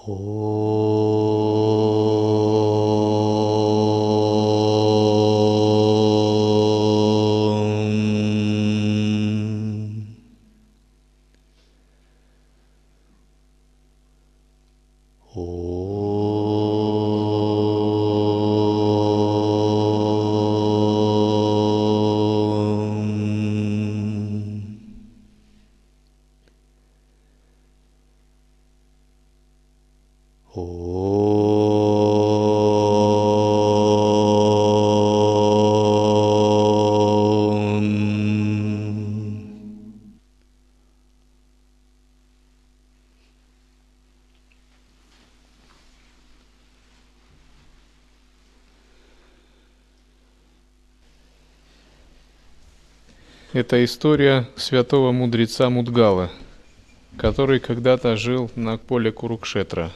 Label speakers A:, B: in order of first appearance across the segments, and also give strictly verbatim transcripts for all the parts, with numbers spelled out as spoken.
A: Это история святого мудреца Мудгала, который когда-то жил на поле Курукшетра.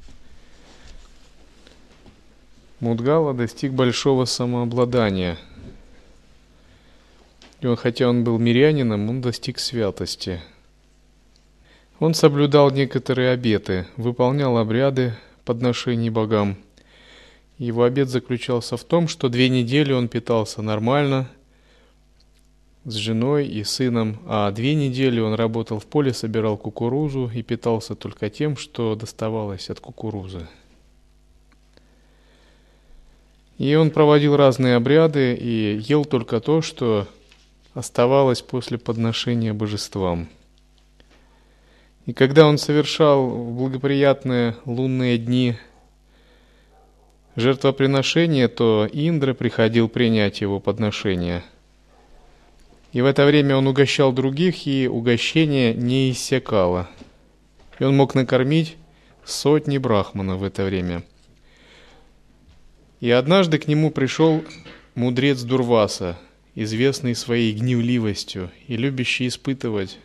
A: Мудгала достиг большого самообладания. И он, хотя он был мирянином, он достиг святости. Он соблюдал некоторые обеты, выполнял обряды подношений богам. Его обет заключался в том, что две недели он питался нормально, с женой и сыном, а две недели он работал в поле, собирал кукурузу и питался только тем, что доставалось от кукурузы. И он проводил разные обряды и ел только то, что оставалось после подношения божествам. И когда он совершал в благоприятные лунные дни жертвоприношение, то Индра приходил принять его подношение. И в это время он угощал других, и угощение не иссякало. И он мог накормить сотни брахманов в это время. И однажды к нему пришел мудрец Дурваса, известный своей гневливостью и любящий испытывать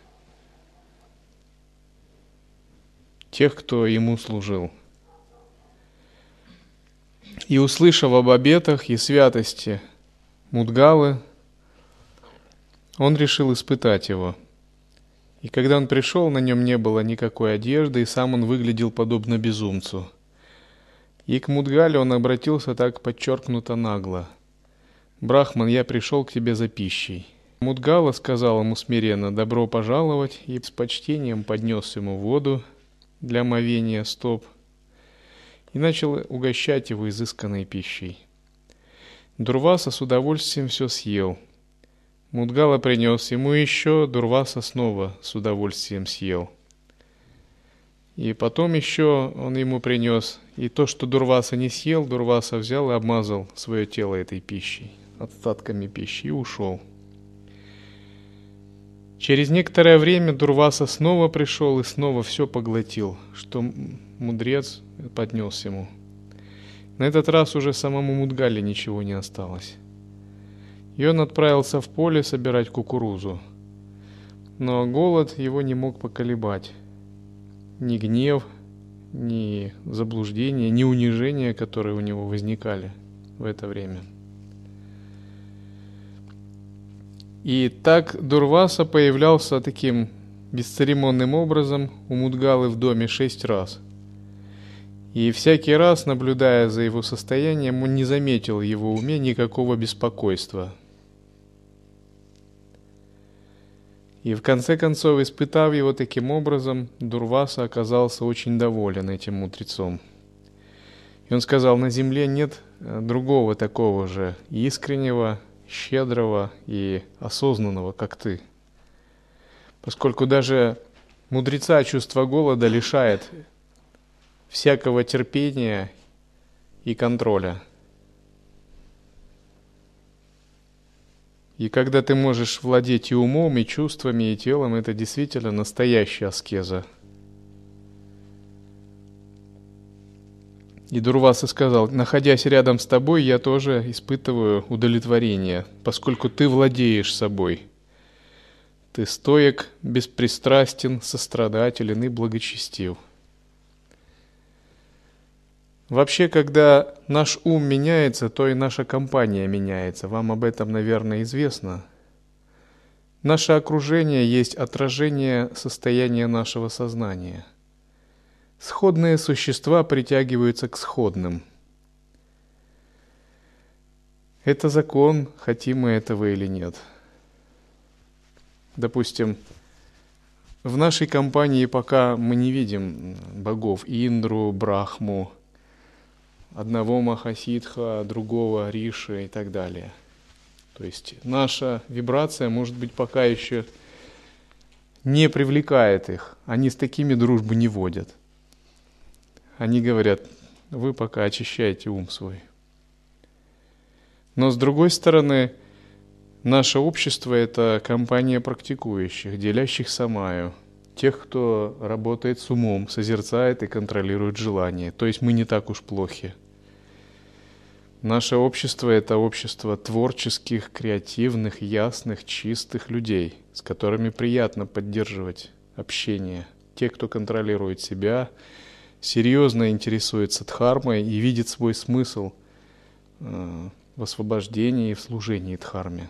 A: тех, кто ему служил. И, услышав об обетах и святости Мудгалы, он решил испытать его. И когда он пришел, на нем не было никакой одежды, и сам он выглядел подобно безумцу. И к Мудгале он обратился так подчеркнуто нагло: «Брахман, я пришел к тебе за пищей». Мудгала сказал ему смиренно «добро пожаловать», и с почтением поднес ему воду для омовения стоп и начал угощать его изысканной пищей. Дурваса с удовольствием все съел. Мудгала принес ему еще, Дурваса снова с удовольствием съел. И потом еще он ему принес, и то, что Дурваса не съел, Дурваса взял и обмазал свое тело этой пищей, остатками пищи, и ушел. Через некоторое время Дурваса снова пришел и снова все поглотил, что мудрец поднес ему. На этот раз уже самому Мудгале ничего не осталось. И он отправился в поле собирать кукурузу. Но голод его не мог поколебать. Ни гнев, ни заблуждение, ни унижение, которые у него возникали в это время. И так Дурваса появлялся таким бесцеремонным образом у Мудгалы в доме шесть раз. И всякий раз, наблюдая за его состоянием, он не заметил в его уме никакого беспокойства. И в конце концов, испытав его таким образом, Дурваса оказался очень доволен этим мудрецом. И он сказал: на земле нет другого такого же искреннего, щедрого и осознанного, как ты. Поскольку даже мудреца чувство голода лишает всякого терпения и контроля. И когда ты можешь владеть и умом, и чувствами, и телом, это действительно настоящая аскеза. И Дурваса сказал: находясь рядом с тобой, я тоже испытываю удовлетворение, поскольку ты владеешь собой. Ты стоек, беспристрастен, сострадателен и благочестив. Вообще, когда наш ум меняется, то и наша компания меняется. Вам об этом, наверное, известно. Наше окружение есть отражение состояния нашего сознания. Сходные существа притягиваются к сходным. Это закон, хотим мы этого или нет. Допустим, в нашей компании пока мы не видим богов Индру, Брахму, одного Махасидха, другого Риши и так далее. То есть наша вибрация, может быть, пока еще не привлекает их. Они с такими дружбу не водят. Они говорят: вы пока очищаете ум свой. Но с другой стороны, наше общество – это компания практикующих, делящих самаю, тех, кто работает с умом, созерцает и контролирует желания. То есть мы не так уж плохи. Наше общество – это общество творческих, креативных, ясных, чистых людей, с которыми приятно поддерживать общение. Те, кто контролирует себя, серьезно интересуется дхармой и видит свой смысл э, в освобождении и в служении дхарме.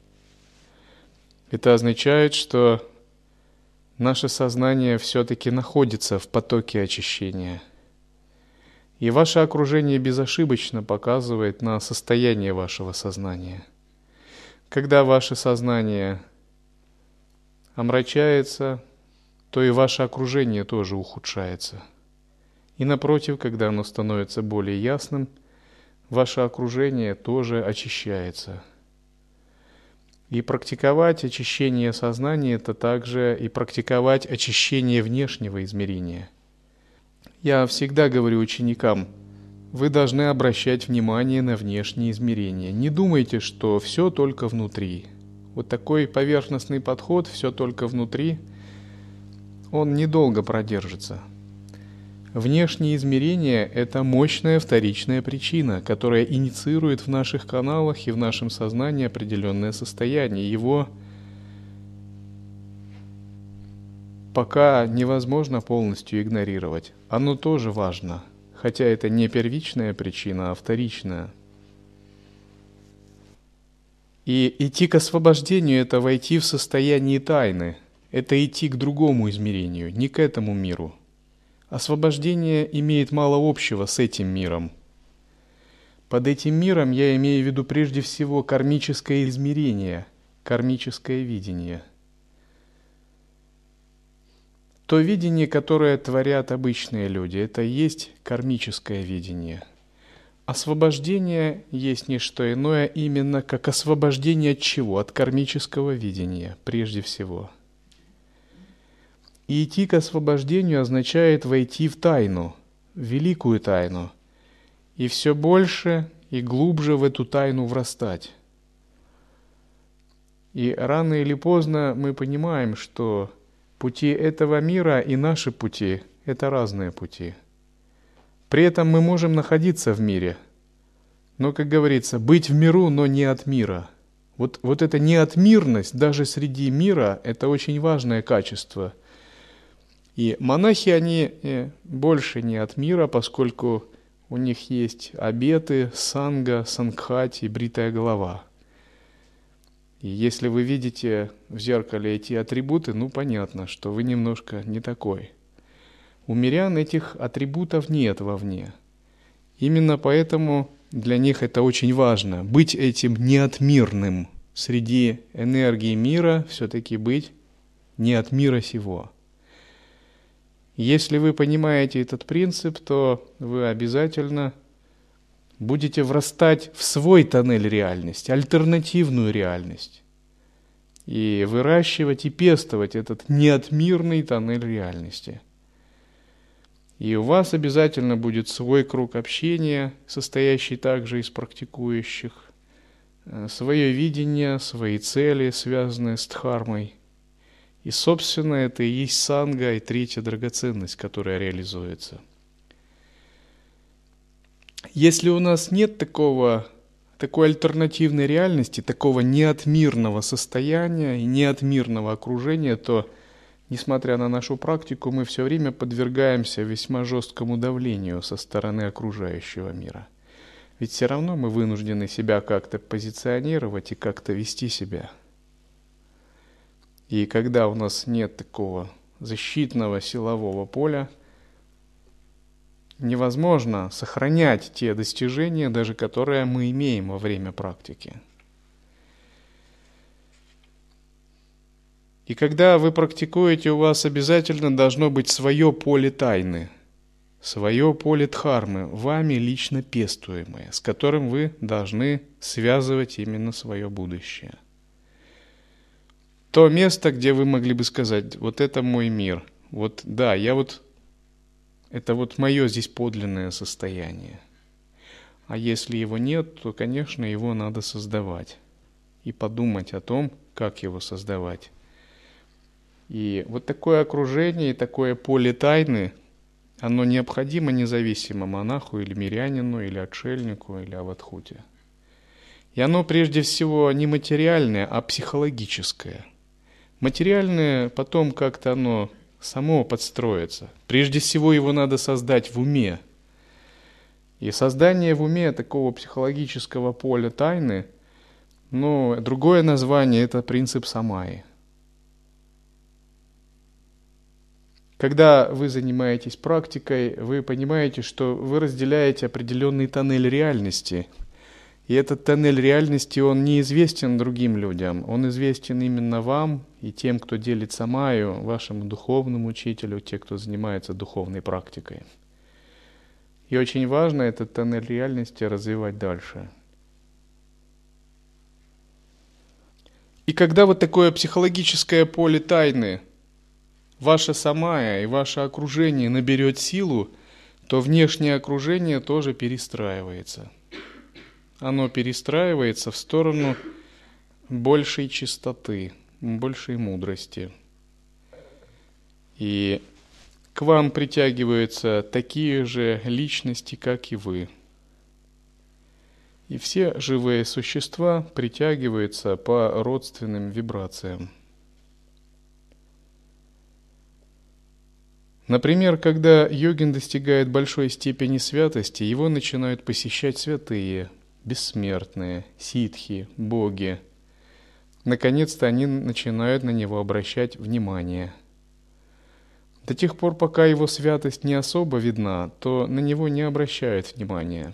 A: Это означает, что наше сознание все-таки находится в потоке очищения. И ваше окружение безошибочно показывает на состояние вашего сознания. Когда ваше сознание омрачается, то и ваше окружение тоже ухудшается. И напротив, когда оно становится более ясным, ваше окружение тоже очищается. И практиковать очищение сознания – это также и практиковать очищение внешнего измерения. Я всегда говорю ученикам: вы должны обращать внимание на внешние измерения. Не думайте, что все только внутри. Вот такой поверхностный подход, все только внутри, он недолго продержится. Внешние измерения – это мощная вторичная причина, которая инициирует в наших каналах и в нашем сознании определенное состояние. Его пока невозможно полностью игнорировать. Оно тоже важно, хотя это не первичная причина, а вторичная. И идти к освобождению – это войти в состояние тайны, это идти к другому измерению, не к этому миру. Освобождение имеет мало общего с этим миром. Под этим миром я имею в виду прежде всего кармическое измерение, кармическое видение. То видение, которое творят обычные люди, это и есть кармическое видение. Освобождение есть не что иное, именно как освобождение от чего? От кармического видения, прежде всего. И идти к освобождению означает войти в тайну, в великую тайну, и все больше и глубже в эту тайну врастать. И рано или поздно мы понимаем, что пути этого мира и наши пути – это разные пути. При этом мы можем находиться в мире, но, как говорится, быть в миру, но не от мира. Вот, вот эта неотмирность даже среди мира – это очень важное качество. И монахи, они больше не от мира, поскольку у них есть обеты, санга, сангхати, бритая голова. И если вы видите в зеркале эти атрибуты, ну понятно, что вы немножко не такой. У мирян этих атрибутов нет вовне. Именно поэтому для них это очень важно, быть этим неотмирным. Среди энергии мира все-таки быть не от мира сего. Если вы понимаете этот принцип, то вы обязательно будете врастать в свой тоннель реальности, альтернативную реальность, и выращивать и пестовать этот неотмирный тоннель реальности. И у вас обязательно будет свой круг общения, состоящий также из практикующих, свое видение, свои цели, связанные с дхармой. И, собственно, это и есть санга, и третья драгоценность, которая реализуется. Если у нас нет такого, такой альтернативной реальности, такого неотмирного состояния и неотмирного окружения, то, несмотря на нашу практику, мы все время подвергаемся весьма жесткому давлению со стороны окружающего мира. Ведь все равно мы вынуждены себя как-то позиционировать и как-то вести себя. И когда у нас нет такого защитного силового поля, невозможно сохранять те достижения, даже которые мы имеем во время практики. И когда вы практикуете, у вас обязательно должно быть свое поле тайны, свое поле дхармы, вами лично пестуемое, с которым вы должны связывать именно свое будущее. То место, где вы могли бы сказать: вот это мой мир, вот да, я вот, это вот мое здесь подлинное состояние. А если его нет, то, конечно, его надо создавать и подумать о том, как его создавать. И вот такое окружение и такое поле тайны, оно необходимо независимо монаху или мирянину, или отшельнику, или авадхуте. И оно прежде всего не материальное, а психологическое. Материальное потом как-то оно само подстроится. Прежде всего его надо создать в уме. И создание в уме такого психологического поля тайны, ну, другое название – это принцип самаи. Когда вы занимаетесь практикой, вы понимаете, что вы разделяете определенный тоннель реальности. И этот тоннель реальности, он неизвестен другим людям. Он известен именно вам и тем, кто делит самаю, вашему духовному учителю, те, кто занимается духовной практикой. И очень важно этот тоннель реальности развивать дальше. И когда вот такое психологическое поле тайны, ваше самая и ваше окружение наберет силу, то внешнее окружение тоже перестраивается. Оно перестраивается в сторону большей чистоты, большей мудрости. И к вам притягиваются такие же личности, как и вы. И все живые существа притягиваются по родственным вибрациям. Например, когда йогин достигает большой степени святости, его начинают посещать святые, бессмертные, ситхи, боги. Наконец-то они начинают на него обращать внимание. До тех пор, пока его святость не особо видна, то на него не обращают внимания.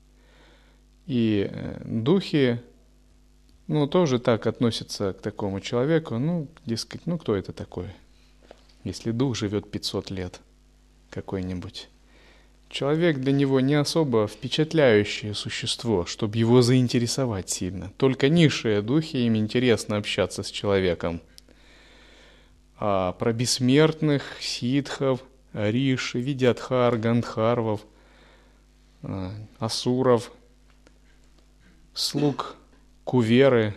A: И духи, ну, тоже так относятся к такому человеку, ну, дескать, ну, кто это такой? Если дух живет пятьсот лет какой-нибудь. Человек для него не особо впечатляющее существо, чтобы его заинтересовать сильно. Только низшие духи, им интересно общаться с человеком. А про бессмертных, ситхов, риши, видятхар, гандхарвов, асуров, слуг куверы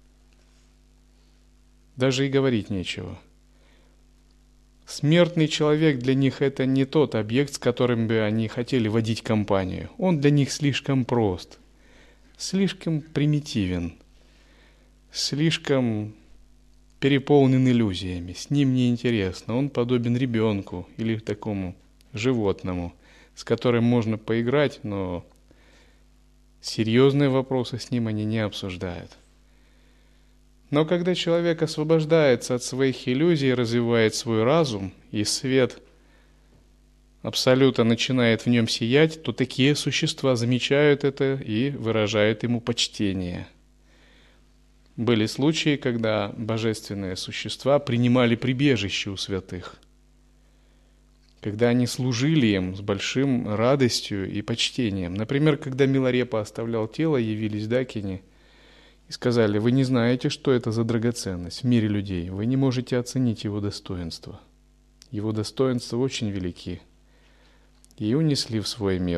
A: даже и говорить нечего. Смертный человек для них это не тот объект, с которым бы они хотели водить компанию. Он для них слишком прост, слишком примитивен, слишком переполнен иллюзиями. С ним неинтересно. Он подобен ребенку или такому животному, с которым можно поиграть, но серьезные вопросы с ним они не обсуждают. Но когда человек освобождается от своих иллюзий, развивает свой разум, и свет Абсолюта начинает в нем сиять, то такие существа замечают это и выражают ему почтение. Были случаи, когда божественные существа принимали прибежище у святых, когда они служили им с большим радостью и почтением. Например, когда Миларепа оставлял тело, явились дакини и сказали: «Вы не знаете, что это за драгоценность в мире людей, вы не можете оценить его достоинство. Его достоинства очень велики». И унесли в свой мир.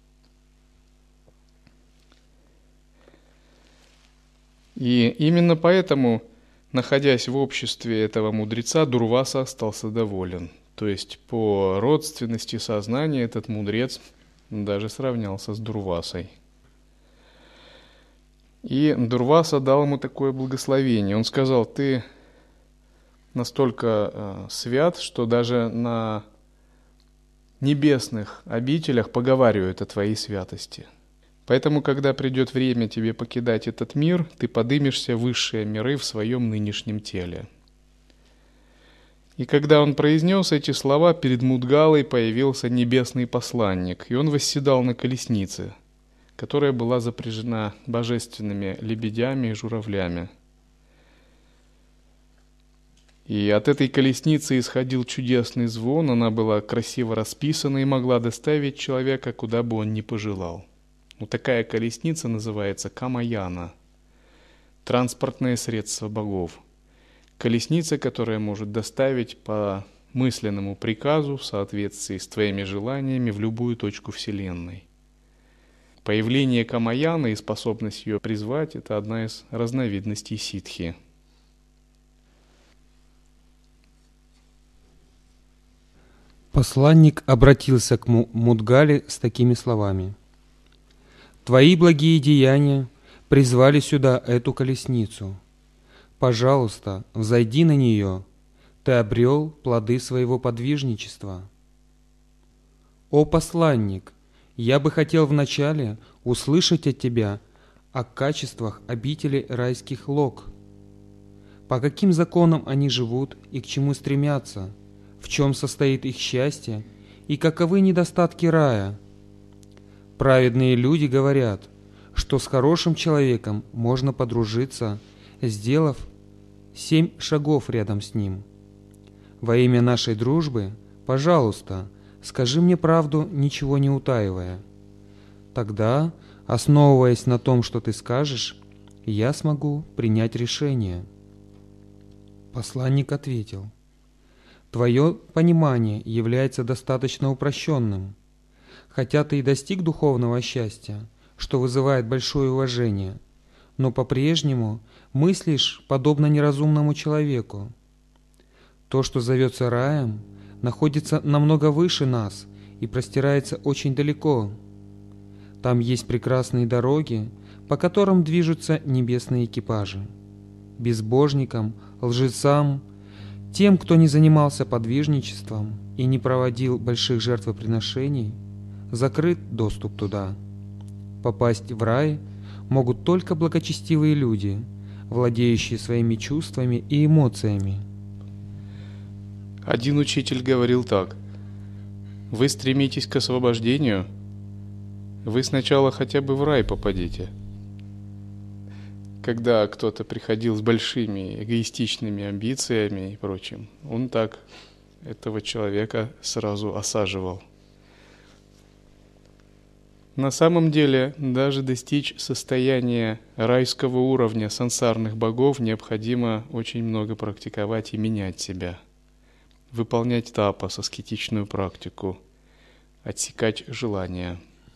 A: И именно поэтому, находясь в обществе этого мудреца, Дурваса остался доволен. То есть по родственности сознания этот мудрец даже сравнялся с Дурвасой. И Дурваса дал ему такое благословение. Он сказал: «Ты настолько э, свят, что даже на небесных обителях поговаривают о твоей святости. Поэтому, когда придет время тебе покидать этот мир, ты подымешься в высшие миры в своем нынешнем теле». И когда он произнес эти слова, перед Мудгалой появился небесный посланник, и он восседал на колеснице, которая была запряжена божественными лебедями и журавлями. И от этой колесницы исходил чудесный звон, она была красиво расписана и могла доставить человека, куда бы он ни пожелал. Вот такая колесница называется Камаяна, транспортное средство богов. Колесница, которая может доставить по мысленному приказу в соответствии с твоими желаниями в любую точку Вселенной. Появление Камаяны и способность ее призвать – это одна из разновидностей ситхи.
B: Посланник обратился к Мудгале с такими словами. «Твои благие деяния призвали сюда эту колесницу. Пожалуйста, взойди на нее, ты обрел плоды своего подвижничества». «О посланник, я бы хотел вначале услышать от тебя о качествах обители райских лог. По каким законам они живут и к чему стремятся, в чем состоит их счастье и каковы недостатки рая. Праведные люди говорят, что с хорошим человеком можно подружиться, сделав семь шагов рядом с ним. Во имя нашей дружбы, пожалуйста, скажи мне правду, ничего не утаивая. Тогда, основываясь на том, что ты скажешь, я смогу принять решение». Посланник ответил: «Твое понимание является достаточно упрощенным. Хотя ты и достиг духовного счастья, что вызывает большое уважение, но по-прежнему мыслишь подобно неразумному человеку. То, что зовется раем, находится намного выше нас и простирается очень далеко. Там есть прекрасные дороги, по которым движутся небесные экипажи. Безбожникам, лжецам, тем, кто не занимался подвижничеством и не проводил больших жертвоприношений, закрыт доступ туда. Попасть в рай могут только благочестивые люди, владеющие своими чувствами и эмоциями».
A: Один учитель говорил так: «Вы стремитесь к освобождению? Вы сначала хотя бы в рай попадите». Когда кто-то приходил с большими эгоистичными амбициями и прочим, он так этого человека сразу осаживал. На самом деле, даже достичь состояния райского уровня сансарных богов необходимо очень много практиковать и менять себя, выполнять тапас, аскетичную практику, отсекать желания.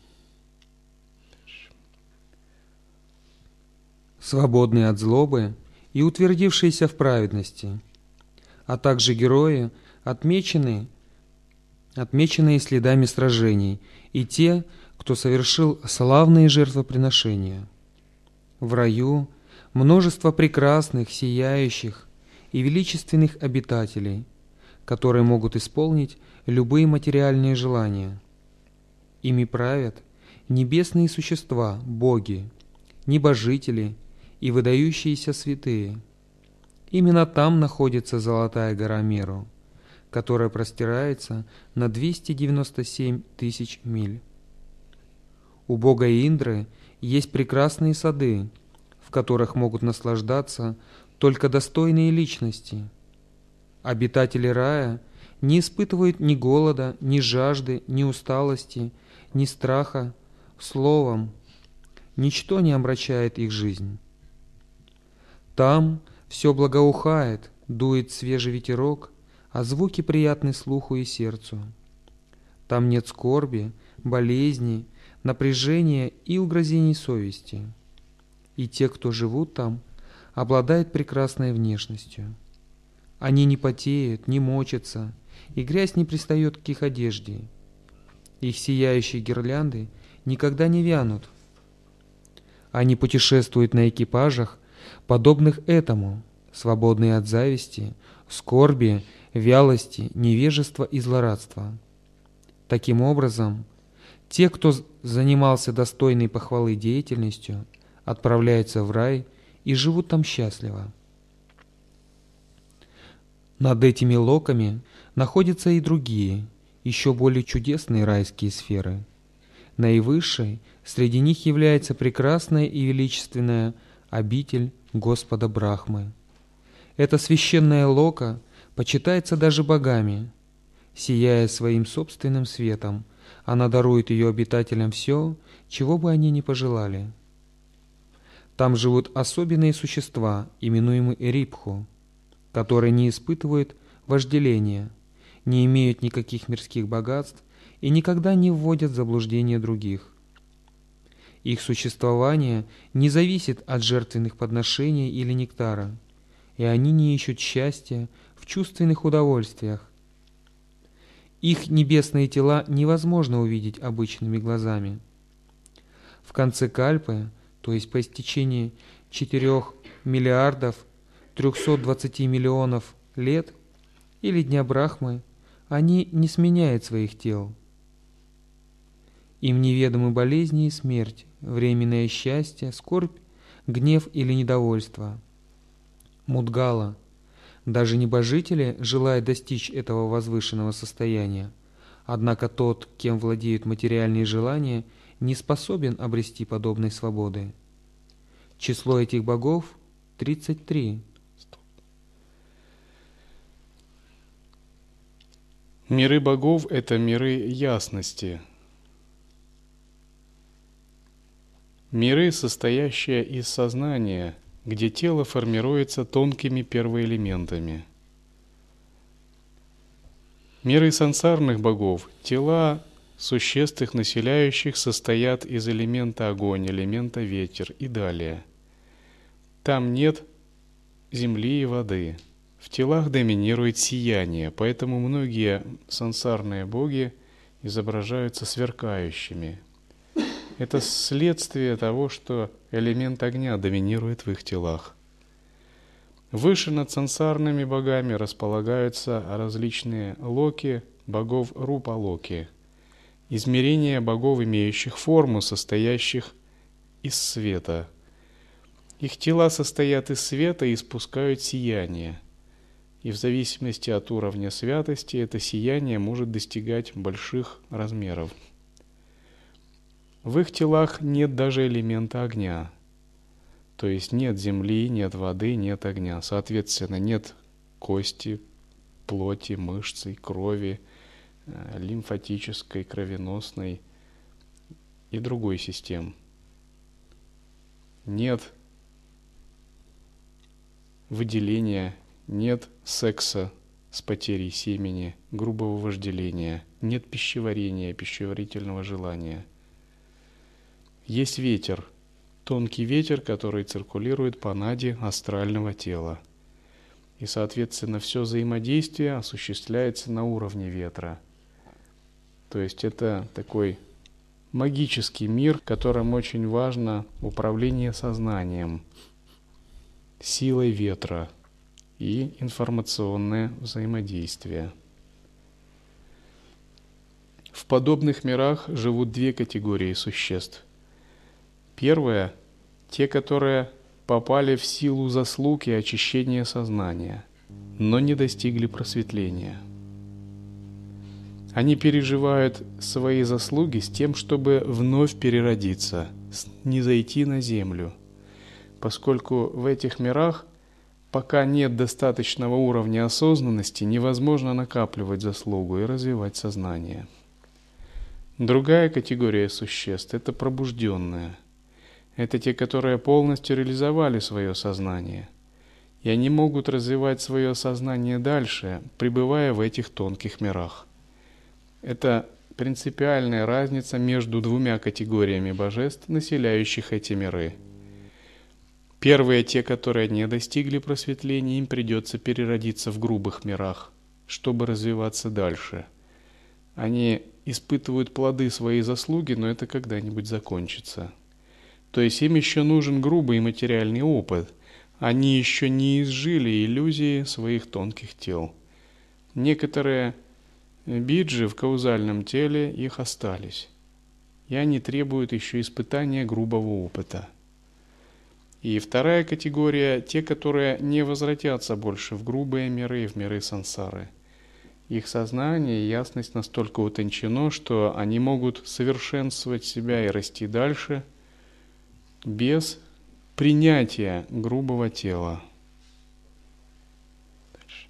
B: Свободные от злобы и утвердившиеся в праведности, а также герои, отмечены, отмеченные следами сражений, и те, кто совершил славные жертвоприношения. В раю множество прекрасных, сияющих и величественных обитателей, которые могут исполнить любые материальные желания. Ими правят небесные существа, боги, небожители и выдающиеся святые. Именно там находится Золотая гора Меру, которая простирается на двести девяносто семь тысяч миль. У бога Индры есть прекрасные сады, в которых могут наслаждаться только достойные личности. Обитатели рая не испытывают ни голода, ни жажды, ни усталости, ни страха. Словом, ничто не омрачает их жизнь. Там все благоухает, дует свежий ветерок, а звуки приятны слуху и сердцу. Там нет скорби, болезни, напряжения и угрызений совести. И те, кто живут там, обладают прекрасной внешностью. Они не потеют, не мочатся, и грязь не пристает к их одежде. Их сияющие гирлянды никогда не вянут. Они путешествуют на экипажах, подобных этому, свободные от зависти, скорби, вялости, невежества и злорадства. Таким образом, те, кто занимался достойной похвалы деятельностью, отправляются в рай и живут там счастливо. Над этими локами находятся и другие, еще более чудесные райские сферы. Наивысшей среди них является прекрасная и величественная обитель Господа Брахмы. Эта священная лока почитается даже богами. Сияя своим собственным светом, она дарует ее обитателям все, чего бы они ни пожелали. Там живут особенные существа, именуемые Рипху, которые не испытывают вожделения, не имеют никаких мирских богатств и никогда не вводят в заблуждение других. Их существование не зависит от жертвенных подношений или нектара, и они не ищут счастья в чувственных удовольствиях. Их небесные тела невозможно увидеть обычными глазами. В конце кальпы, то есть по истечении четырёх миллиардов трёхсот двадцати миллионов лет или Дня Брахмы, они не сменяют своих тел. Им неведомы болезни и смерть, временное счастье, скорбь, гнев или недовольство. Мудгала. Даже небожители желают достичь этого возвышенного состояния, однако тот, кем владеют материальные желания, не способен обрести подобной свободы. Число этих богов – тридцать три.
A: Миры богов – это миры ясности. Миры, состоящие из сознания, где тело формируется тонкими первоэлементами. Миры сансарных богов, тела существ их населяющих, состоят из элемента огонь, элемента ветер и далее. Там нет земли и воды. В телах доминирует сияние, поэтому многие сансарные боги изображаются сверкающими. Это следствие того, что элемент огня доминирует в их телах. Выше над сансарными богами располагаются различные локи богов Рупа-локи, измерения богов, имеющих форму, состоящих из света. Их тела состоят из света и испускают сияние. И в зависимости от уровня святости это сияние может достигать больших размеров. В их телах нет даже элемента огня. То есть нет земли, нет воды, нет огня. Соответственно, нет кости, плоти, мышцы, крови, лимфатической, кровеносной и другой систем. Нет выделения, нет секса с потерей семени, грубого вожделения, нет пищеварения, пищеварительного желания. Есть ветер, тонкий ветер, который циркулирует по нади астрального тела. И, соответственно, все взаимодействие осуществляется на уровне ветра. То есть это такой магический мир, в котором очень важно управление сознанием, силой ветра и информационное взаимодействие. В подобных мирах живут две категории существ. Первая – те, которые попали в силу заслуг и очищения сознания, но не достигли просветления. Они переживают свои заслуги с тем, чтобы вновь переродиться, не зайти на землю, поскольку в этих мирах, пока нет достаточного уровня осознанности, невозможно накапливать заслугу и развивать сознание. Другая категория существ – это пробужденные. Это те, которые полностью реализовали свое сознание, и они могут развивать свое сознание дальше, пребывая в этих тонких мирах. Это принципиальная разница между двумя категориями божеств, населяющих эти миры. Первые, те, которые не достигли просветления, им придется переродиться в грубых мирах, чтобы развиваться дальше. Они испытывают плоды своей заслуги, но это когда-нибудь закончится. То есть им еще нужен грубый материальный опыт. Они еще не изжили иллюзии своих тонких тел. Некоторые биджи в каузальном теле их остались, и они требуют еще испытания грубого опыта. И вторая категория – те, которые не возвратятся больше в грубые миры, в миры сансары. Их сознание и ясность настолько утончено, что они могут совершенствовать себя и расти дальше без принятия грубого тела. Дальше.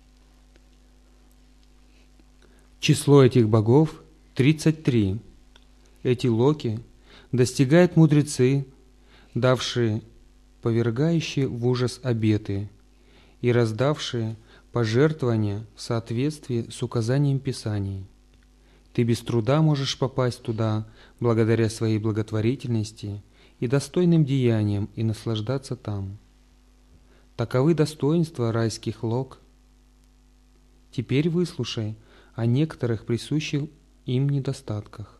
B: Число этих богов – тридцать три. Эти локи достигают мудрецы, давшие повергающие в ужас обеты и раздавшие пожертвования в соответствии с указанием Писаний. Ты без труда можешь попасть туда благодаря своей благотворительности и достойным деяниям и наслаждаться там. Таковы достоинства райских лок. Теперь выслушай о некоторых присущих им недостатках.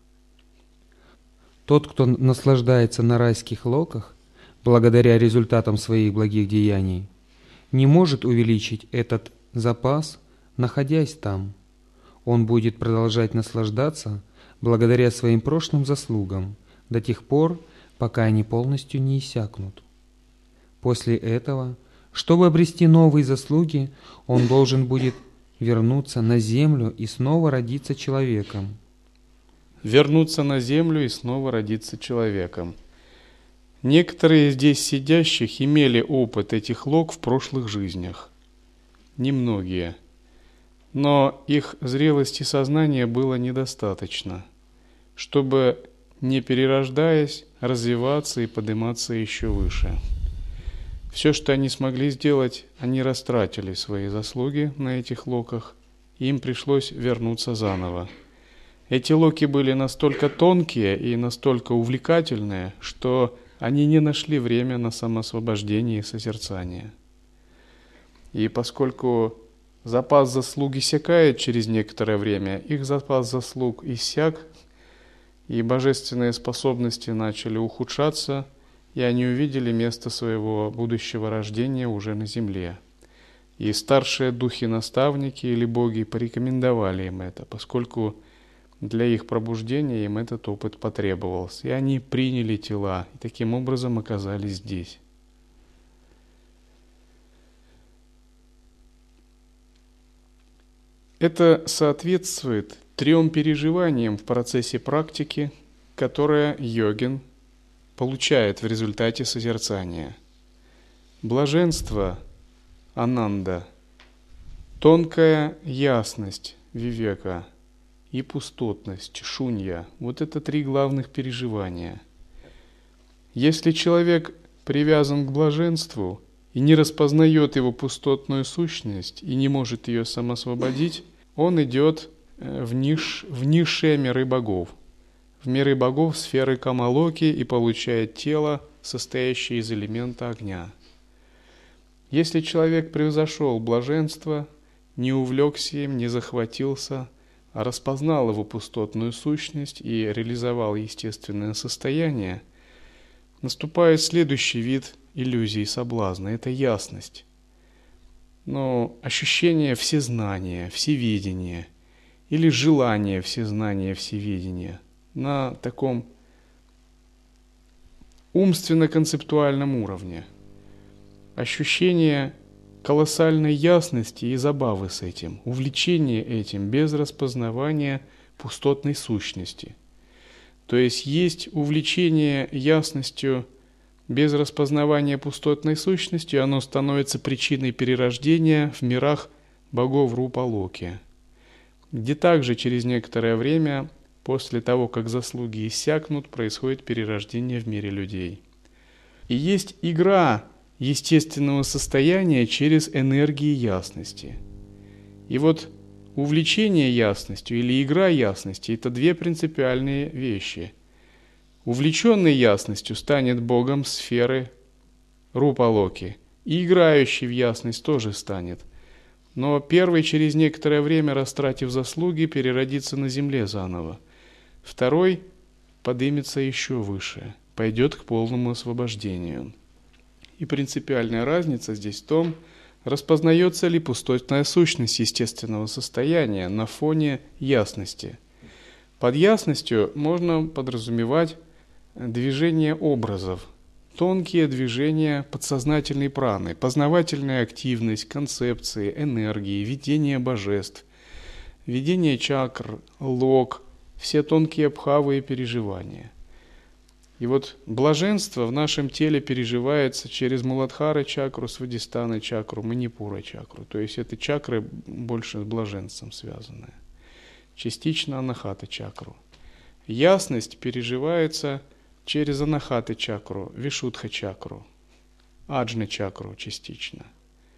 B: Тот, кто наслаждается на райских локах, благодаря результатам своих благих деяний, не может увеличить этот запас, находясь там. Он будет продолжать наслаждаться благодаря своим прошлым заслугам до тех пор, пока они полностью не иссякнут. После этого, чтобы обрести новые заслуги, он должен будет вернуться на землю и снова родиться человеком.
A: Вернуться на землю и снова родиться человеком. Некоторые здесь сидящих имели опыт этих лок в прошлых жизнях. Немногие. Но их зрелости сознания было недостаточно, чтобы, не перерождаясь, развиваться и подниматься еще выше. Все, что они смогли сделать, они растратили свои заслуги на этих локах, и им пришлось вернуться заново. Эти локи были настолько тонкие и настолько увлекательные, что они не нашли время на самоосвобождение и созерцание. И поскольку запас заслуг иссякает через некоторое время, их запас заслуг иссяк, и божественные способности начали ухудшаться, и они увидели место своего будущего рождения уже на земле. И старшие духи-наставники или боги порекомендовали им это, поскольку для их пробуждения им этот опыт потребовался, и они приняли тела, и таким образом оказались здесь. Это соответствует трем переживаниям в процессе практики, которые йогин получает в результате созерцания. Блаженство – ананда, тонкая ясность – вивека и пустотность – шунья. Вот это три главных переживания. Если человек привязан к блаженству и не распознает его пустотную сущность и не может ее самосвободить, он идет в, ниш, в низшие миры богов, в миры богов сферы Камалоки и получает тело, состоящее из элемента огня. Если человек превзошел блаженство, не увлекся им, не захватился, а распознал его пустотную сущность и реализовал естественное состояние, наступает следующий вид иллюзии и соблазна – это ясность. Но ощущение всезнания, всевидения или желание всезнания, всевидения на таком умственно-концептуальном уровне. Ощущение колоссальной ясности и забавы с этим, увлечение этим без распознавания пустотной сущности. То есть есть увлечение ясностью без распознавания пустотной сущности, оно становится причиной перерождения в мирах богов Рупа-Локи, где также через некоторое время, после того, как заслуги иссякнут, происходит перерождение в мире людей. И есть игра естественного состояния через энергии ясности. И вот увлечение ясностью или игра ясности – это две принципиальные вещи. Увлеченный ясностью станет богом сферы Рупа-Локи, и играющий в ясность тоже станет. Но первый через некоторое время, растратив заслуги, переродится на земле заново. Второй поднимется еще выше, пойдет к полному освобождению. И принципиальная разница здесь в том, распознается ли пустотная сущность естественного состояния на фоне ясности. Под ясностью можно подразумевать движение образов, тонкие движения подсознательной праны, познавательная активность, концепции, энергии, видение божеств, видение чакр, лок, все тонкие бхавы и переживания. И вот блаженство в нашем теле переживается через Муладхара чакру, Свадистхана чакру, Манипура чакру. То есть это чакры больше с блаженством связанные. Частично Анахата чакру. Ясность переживается через Анахата чакру, Вишудха чакру, Аджна чакру частично.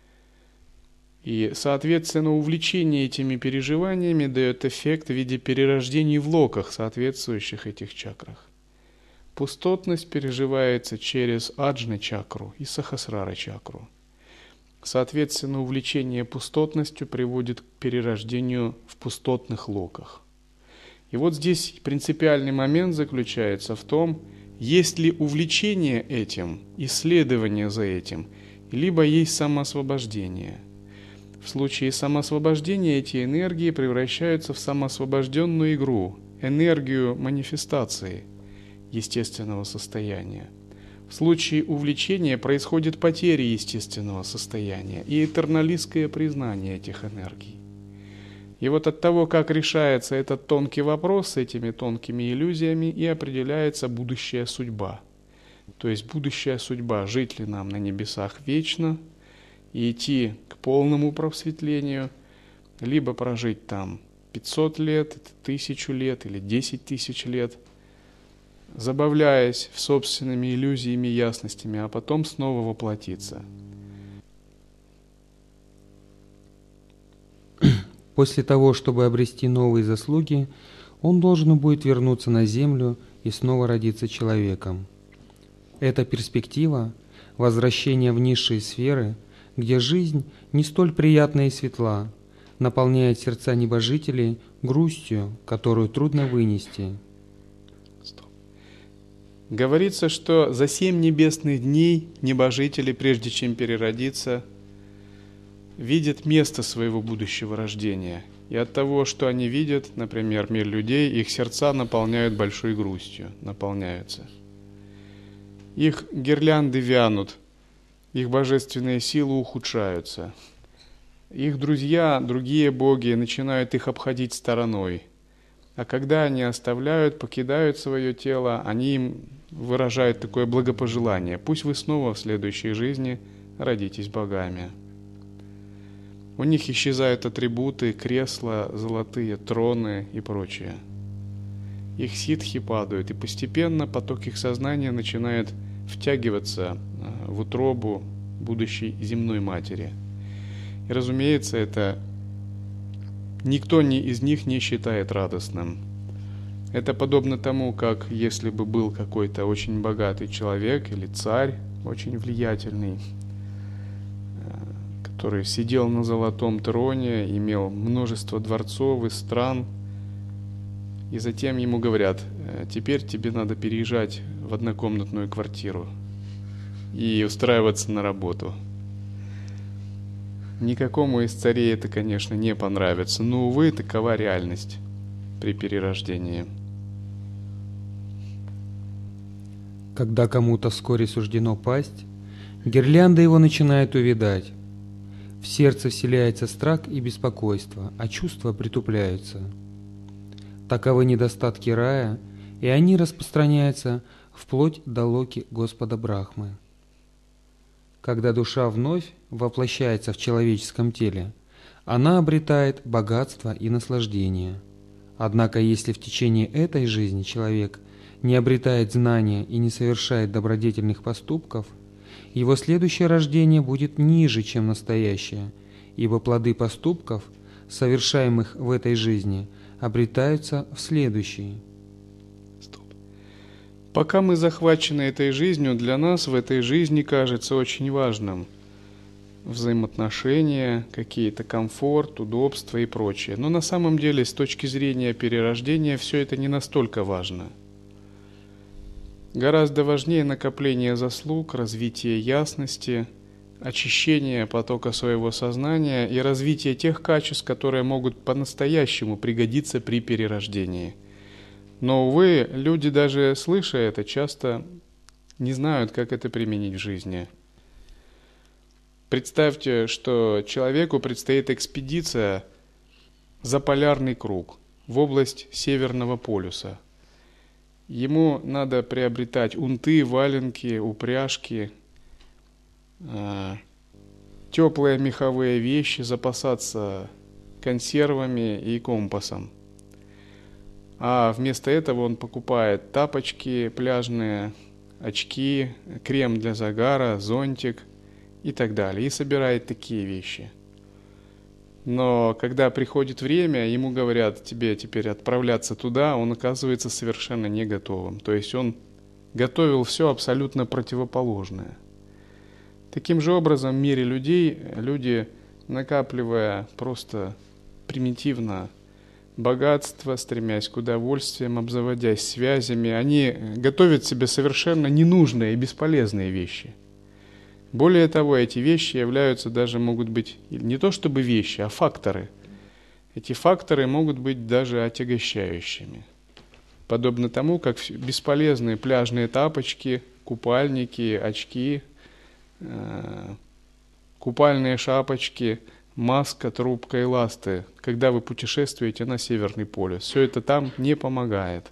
A: И, соответственно, увлечение этими переживаниями дает эффект в виде перерождений в локах, соответствующих этих чакрах. Пустотность переживается через Аджна чакру и Сахасрара чакру. Соответственно, увлечение пустотностью приводит к перерождению в пустотных локах. И вот здесь принципиальный момент заключается в том, есть ли увлечение этим, исследование за этим, либо есть самоосвобождение. В случае самоосвобождения эти энергии превращаются в самоосвобожденную игру, энергию манифестации естественного состояния. В случае увлечения происходит потеря естественного состояния и этерналистское признание этих энергий. И вот от того, как решается этот тонкий вопрос с этими тонкими иллюзиями, и определяется будущая судьба. То есть будущая судьба, жить ли нам на небесах вечно и идти к полному просветлению, либо прожить там пятьсот лет, тысячу лет или десять тысяч лет, забавляясь собственными иллюзиями и ясностями, а потом снова воплотиться.
B: После того, чтобы обрести новые заслуги, он должен будет вернуться на землю и снова родиться человеком. Эта перспектива возвращения в низшие сферы, где жизнь не столь приятна и светла, наполняет сердца небожителей грустью, которую трудно вынести.
A: Говорится, что за семь небесных дней небожители, прежде чем переродиться, видят место своего будущего рождения. И от того, что они видят, например, мир людей, их сердца наполняют большой грустью, наполняются. Их гирлянды вянут, их божественные силы ухудшаются. Их друзья, другие боги, начинают их обходить стороной. А когда они оставляют, покидают свое тело, они им выражают такое благопожелание: пусть вы снова в следующей жизни родитесь богами. У них исчезают атрибуты, кресла, золотые троны и прочее. Их ситхи падают, и постепенно поток их сознания начинает втягиваться в утробу будущей земной матери. И, разумеется, это никто ни из них не считает радостным. Это подобно тому, как если бы был какой-то очень богатый человек или царь, очень влиятельный, который сидел на золотом троне, имел множество дворцов и стран, и затем ему говорят: теперь тебе надо переезжать в однокомнатную квартиру и устраиваться на работу. Никакому из царей это, конечно, не понравится, но, увы, такова реальность при перерождении.
B: Когда кому-то вскоре суждено пасть, гирлянда его начинает увядать. В сердце вселяется страх и беспокойство, а чувства притупляются. Таковы недостатки рая, и они распространяются вплоть до локи Господа Брахмы. Когда душа вновь воплощается в человеческом теле, она обретает богатство и наслаждение. Однако, если в течение этой жизни человек не обретает знания и не совершает добродетельных поступков, его следующее рождение будет ниже, чем настоящее, ибо плоды поступков, совершаемых в этой жизни, обретаются в следующей.
A: Стоп. Пока мы захвачены этой жизнью, для нас в этой жизни кажется очень важным взаимоотношения, какие-то комфорт, удобства и прочее. Но на самом деле, с точки зрения перерождения, все это не настолько важно. Гораздо важнее накопление заслуг, развитие ясности, очищение потока своего сознания и развитие тех качеств, которые могут по-настоящему пригодиться при перерождении. Но, увы, люди, даже слыша это, часто не знают, как это применить в жизни. Представьте, что человеку предстоит экспедиция за полярный круг в область Северного полюса. Ему надо приобретать унты, валенки, упряжки, э, теплые меховые вещи, запасаться консервами и компасом. А вместо этого он покупает тапочки пляжные, очки, крем для загара, зонтик и так далее. И собирает такие вещи. Но когда приходит время, ему говорят, тебе теперь отправляться туда, он оказывается совершенно не готовым. То есть он готовил все абсолютно противоположное. Таким же образом, в мире людей, люди, накапливая просто примитивно богатство, стремясь к удовольствиям, обзаводясь связями, они готовят себе совершенно ненужные и бесполезные вещи. Более того, эти вещи являются даже, могут быть, не то чтобы вещи, а факторы. Эти факторы могут быть даже отягощающими. Подобно тому, как бесполезные пляжные тапочки, купальники, очки, э, купальные шапочки, маска, трубка и ласты, когда вы путешествуете на Северный полюс. Все это там не помогает.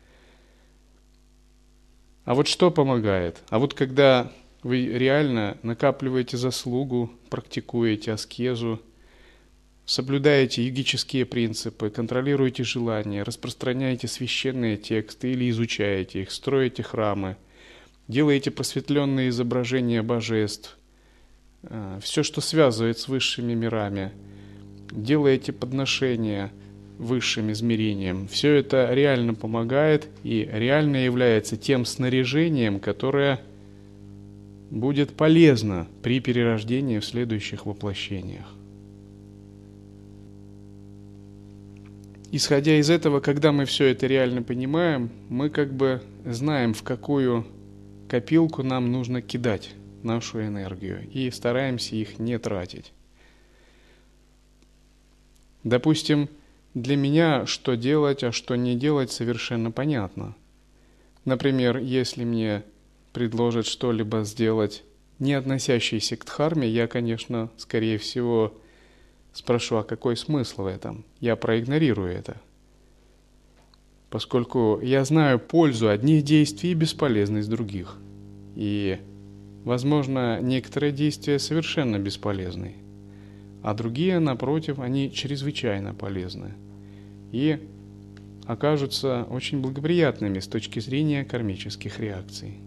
A: А вот что помогает? А вот когда вы реально накапливаете заслугу, практикуете аскезу, соблюдаете йогические принципы, контролируете желания, распространяете священные тексты или изучаете их, строите храмы, делаете просветленные изображения божеств, все, что связывает с высшими мирами, делаете подношения высшим измерениям, все это реально помогает и реально является тем снаряжением, которое будет полезно при перерождении в следующих воплощениях. Исходя из этого, когда мы все это реально понимаем, мы как бы знаем, в какую копилку нам нужно кидать нашу энергию, и стараемся их не тратить. Допустим, для меня что делать, а что не делать совершенно понятно. Например, если мне предложат что-либо сделать, не относящееся к дхарме, я, конечно, скорее всего, спрошу, а какой смысл в этом? Я проигнорирую это. Поскольку я знаю пользу одних действий и бесполезность других. И, возможно, некоторые действия совершенно бесполезны, а другие, напротив, они чрезвычайно полезны и окажутся очень благоприятными с точки зрения кармических реакций.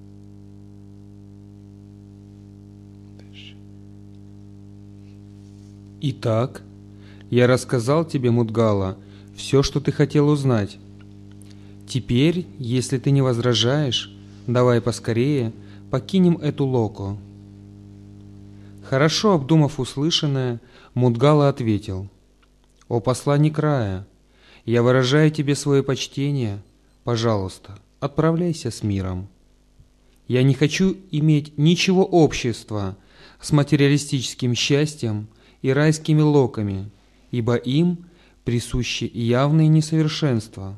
B: Итак, я рассказал тебе, Мудгала, все, что ты хотел узнать. Теперь, если ты не возражаешь, давай поскорее покинем эту локу. Хорошо обдумав услышанное, Мудгала ответил: «О посланник рая, я выражаю тебе свое почтение. Пожалуйста, отправляйся с миром. Я не хочу иметь ничего общества с материалистическим счастьем и райскими локами, ибо им присущи явные несовершенства.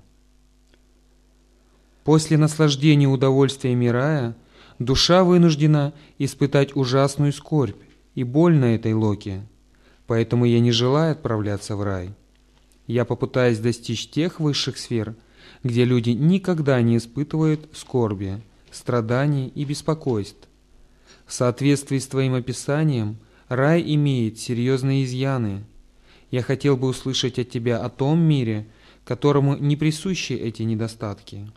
B: После наслаждения удовольствиями рая душа вынуждена испытать ужасную скорбь и боль на этой локе, поэтому я не желаю отправляться в рай. Я попытаюсь достичь тех высших сфер, где люди никогда не испытывают скорби, страданий и беспокойств. В соответствии с твоим описанием, рай имеет серьезные изъяны. Я хотел бы услышать от тебя о том мире, которому не присущи эти недостатки».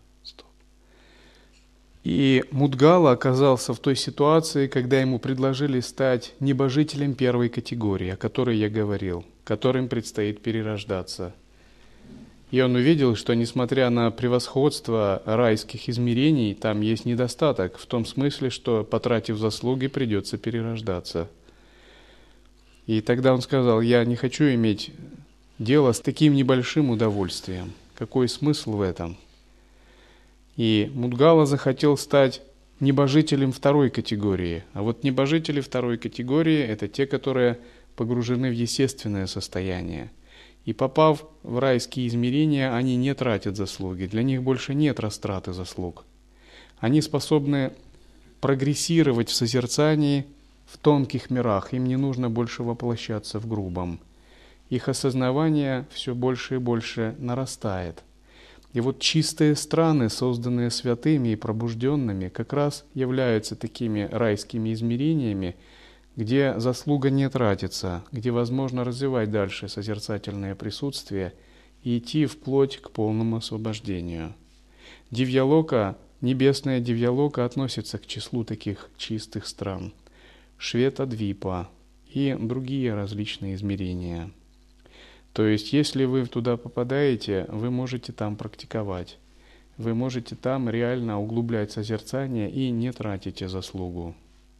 A: И Мудгала оказался в той ситуации, когда ему предложили стать небожителем первой категории, о которой я говорил, которым предстоит перерождаться. И он увидел, что несмотря на превосходство райских измерений, там есть недостаток, в том смысле, что, потратив заслуги, придется перерождаться. И тогда он сказал: я не хочу иметь дело с таким небольшим удовольствием. Какой смысл в этом? И Мудгала захотел стать небожителем второй категории. А вот небожители второй категории – это те, которые погружены в естественное состояние. И попав в райские измерения, они не тратят заслуги. Для них больше нет растраты заслуг. Они способны прогрессировать в созерцании в тонких мирах, им не нужно больше воплощаться в грубом. Их осознавание все больше и больше нарастает. И вот чистые страны, созданные святыми и пробужденными, как раз являются такими райскими измерениями, где заслуга не тратится, где возможно развивать дальше созерцательное присутствие и идти вплоть к полному освобождению. Дивьялока, небесная Дивьялока относится к числу таких чистых стран. Швета-двипа и другие различные измерения. То есть, если вы туда попадаете, вы можете там практиковать. Вы можете там реально углублять созерцание и не тратите заслугу.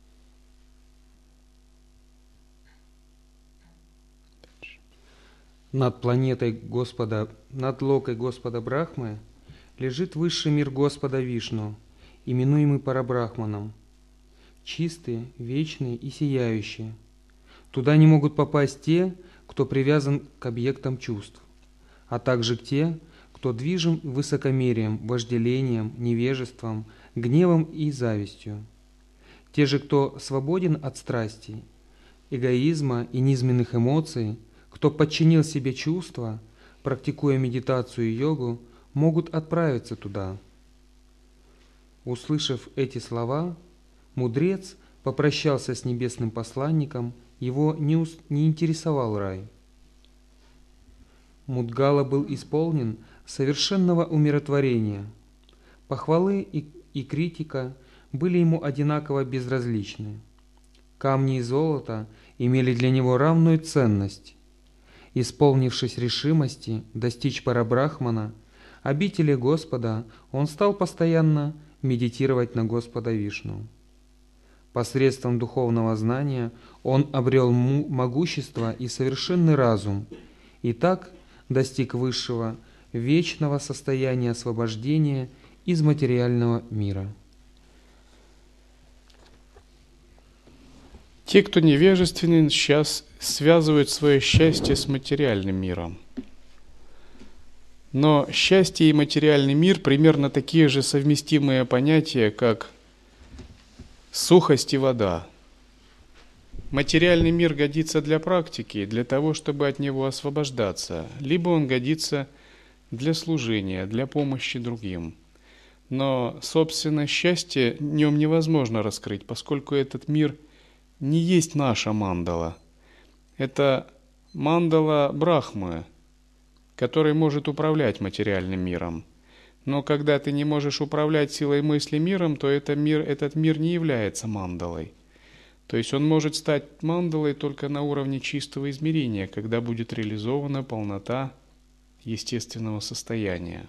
B: Над планетой Господа, над локой Господа Брахмы лежит высший мир Господа Вишну, именуемый Парабрахманом, чистый, вечный и сияющий. Туда не могут попасть те, кто привязан к объектам чувств, а также те, кто движим высокомерием, вожделением, невежеством, гневом и завистью. Те же, кто свободен от страстей, эгоизма и низменных эмоций, кто подчинил себе чувства, практикуя медитацию и йогу, могут отправиться туда. Услышав эти слова, мудрец попрощался с небесным посланником, его не, ус- не интересовал рай. Мудгала был исполнен совершенного умиротворения. Похвалы и, и критика были ему одинаково безразличны. Камни и золото имели для него равную ценность. Исполнившись решимости достичь Парабрахмана, обители Господа, он стал постоянно медитировать на Господа Вишну. Посредством духовного знания он обрел могущество и совершенный разум, и так достиг высшего, вечного состояния освобождения из материального мира.
A: Те, кто невежественен, сейчас связывают свое счастье с материальным миром. Но счастье и материальный мир примерно такие же совместимые понятия, как сухость и вода. Материальный мир годится для практики, для того, чтобы от него освобождаться, либо он годится для служения, для помощи другим. Но, собственно, счастье в нем невозможно раскрыть, поскольку этот мир не есть наша мандала. Это мандала Брахмы, который может управлять материальным миром. Но когда ты не можешь управлять силой мысли миром, то это мир, этот мир не является мандалой. То есть он может стать мандалой только на уровне чистого измерения, когда будет реализована полнота естественного состояния.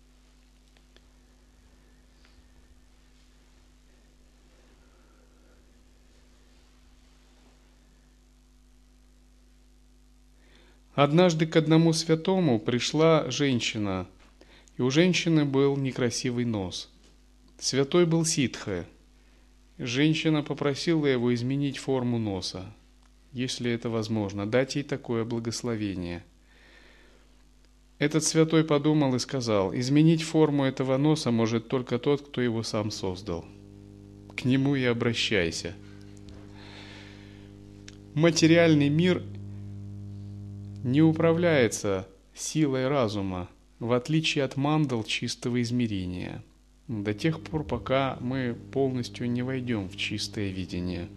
A: Однажды к одному святому пришла женщина, и у женщины был некрасивый нос. Святой был ситха. Женщина попросила его изменить форму носа, если это возможно, дать ей такое благословение. Этот святой подумал и сказал: изменить форму этого носа может только тот, кто его сам создал. К нему и обращайся. Материальный мир не управляется силой разума, в отличие от мандал чистого измерения, до тех пор, пока мы полностью не войдем в чистое видение.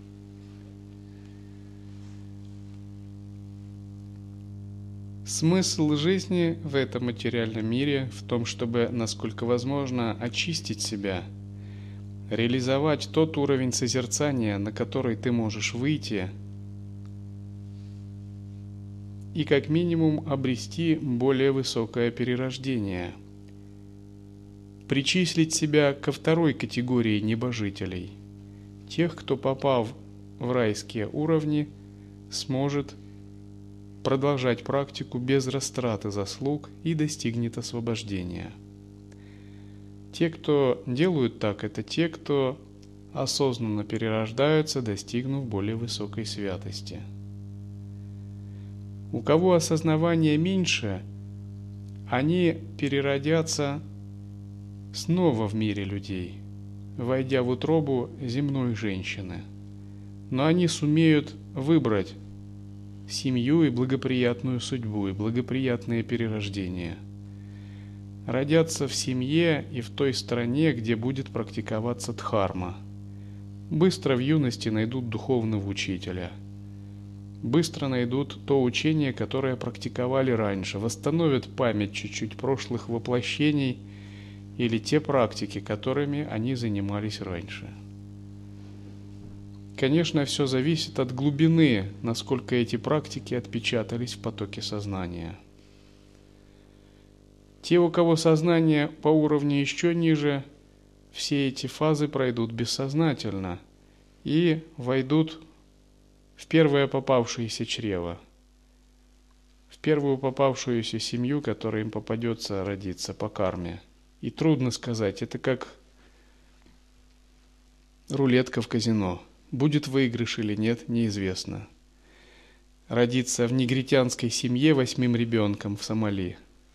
A: Смысл жизни в этом материальном мире в том, чтобы, насколько возможно, очистить себя, реализовать тот уровень созерцания, на который ты можешь выйти, и как минимум обрести более высокое перерождение, причислить себя ко второй категории небожителей, тех, кто, попав в райские уровни, сможет продолжать практику без растраты заслуг и достигнет освобождения. Те, кто делают так, это те, кто осознанно перерождаются, достигнув более высокой святости. У кого осознавания меньше, они переродятся снова в мире людей, войдя в утробу земной женщины. Но они сумеют выбрать семью и благоприятную судьбу, и благоприятное перерождение. Родятся в семье и в той стране, где будет практиковаться дхарма. Быстро в юности найдут духовного учителя. Быстро найдут то учение, которое практиковали раньше, восстановят память чуть-чуть прошлых воплощений или те практики, которыми они занимались раньше. Конечно, все зависит от глубины, насколько эти практики отпечатались в потоке сознания. Те, у кого сознание по уровню еще ниже, все эти фазы пройдут бессознательно и войдут в первое попавшееся чрево, в первую попавшуюся семью, которая им попадется родиться по карме. И трудно сказать, это как рулетка в казино. Будет выигрыш или нет, неизвестно. Родиться в негритянской семье восьмым ребенком в Сомали.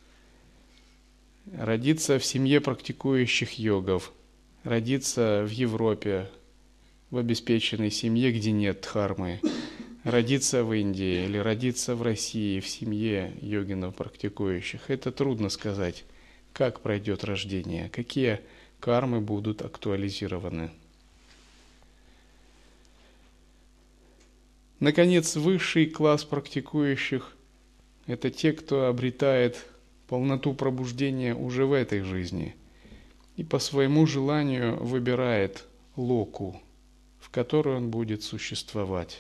A: Родиться в семье практикующих йогов. Родиться в Европе, в обеспеченной семье, где нет дхармы. Родиться в Индии или родиться в России, в семье йогинов практикующих. Это трудно сказать, как пройдет рождение, какие кармы будут актуализированы. Наконец, высший класс практикующих – это те, кто обретает полноту пробуждения уже в этой жизни и по своему желанию выбирает локу, в которой он будет существовать.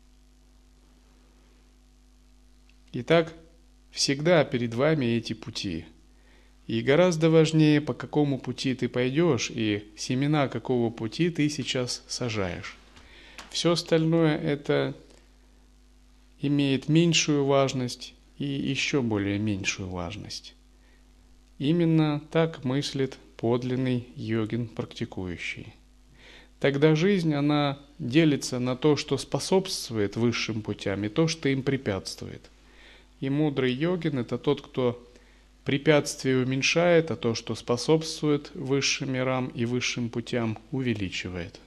A: Итак, всегда перед вами эти пути. И гораздо важнее, по какому пути ты пойдешь и семена какого пути ты сейчас сажаешь. Все остальное это имеет меньшую важность и еще более меньшую важность. Именно так мыслит подлинный йогин практикующий. Тогда жизнь, она делится на то, что способствует высшим путям, и то, что им препятствует. И мудрый йогин – это тот, кто препятствия уменьшает, а то, что способствует высшим мирам и высшим путям, увеличивает.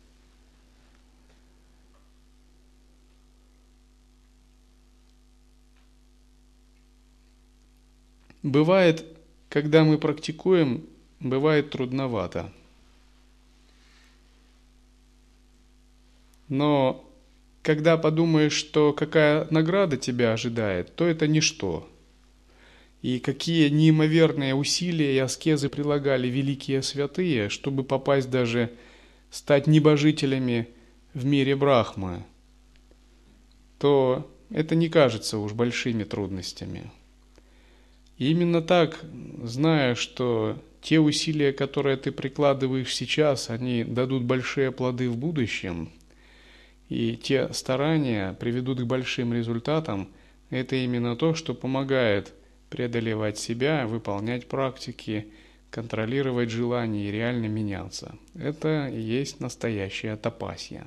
A: Бывает, когда мы практикуем, бывает трудновато. Но когда подумаешь, что какая награда тебя ожидает, то это ничто. И какие неимоверные усилия и аскезы прилагали великие святые, чтобы попасть даже, стать небожителями в мире Брахмы, то это не кажется уж большими трудностями. И именно так, зная, что те усилия, которые ты прикладываешь сейчас, они дадут большие плоды в будущем, и те старания приведут к большим результатам, это именно то, что помогает преодолевать себя, выполнять практики, контролировать желания и реально меняться. Это и есть настоящая тапасья.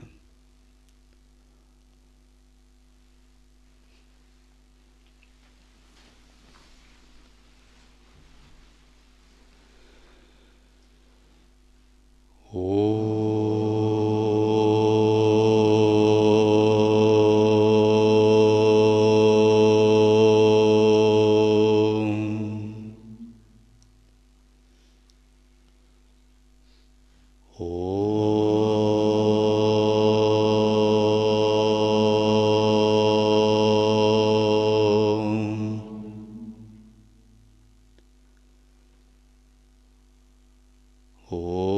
C: Oh.